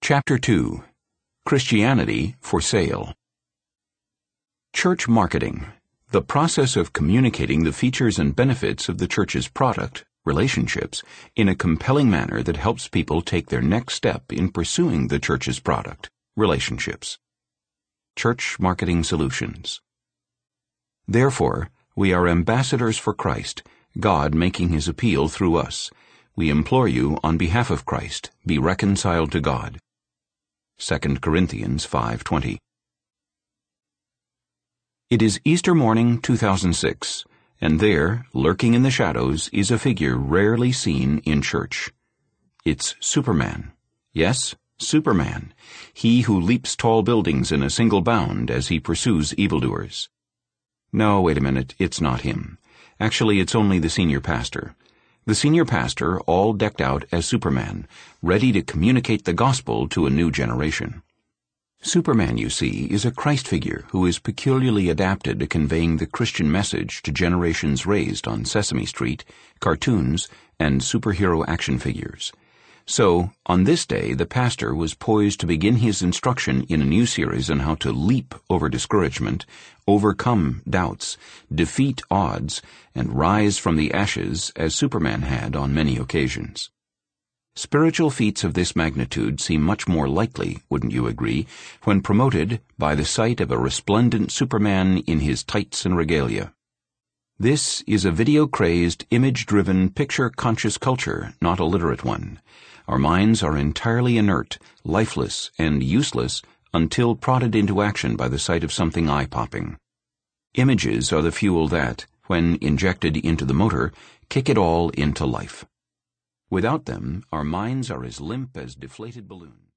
Chapter 2. Christianity for Sale. Church marketing, the process of communicating the features and benefits of the church's product, relationships, in a compelling manner that helps people take their next step in pursuing the church's product, relationships. Church marketing solutions. Therefore, we are ambassadors for Christ, God making his appeal through us. We implore you, on behalf of Christ, be reconciled to God. 2 Corinthians 5:20. It is Easter morning 2006, and there, lurking in the shadows, is a figure rarely seen in church. It's Superman. Yes, Superman, he who leaps tall buildings in a single bound as he pursues evildoers. No, wait a minute, it's not him. Actually, it's only the senior pastor. The senior pastor, all decked out as Superman, ready to communicate the gospel to a new generation. Superman, you see, is a Christ figure who is peculiarly adapted to conveying the Christian message to generations raised on Sesame Street, cartoons, and superhero action figures. So, on this day, the pastor was poised to begin his instruction in a new series on how to leap over discouragement, overcome doubts, defeat odds, and rise from the ashes as Superman had on many occasions. Spiritual feats of this magnitude seem much more likely, wouldn't you agree, when promoted by the sight of a resplendent Superman in his tights and regalia. This is a video-crazed, image-driven, picture-conscious culture, not a literate one. Our minds are entirely inert, lifeless, and useless until prodded into action by the sight of something eye-popping. Images are the fuel that, when injected into the motor, kick it all into life. Without them, our minds are as limp as deflated balloons.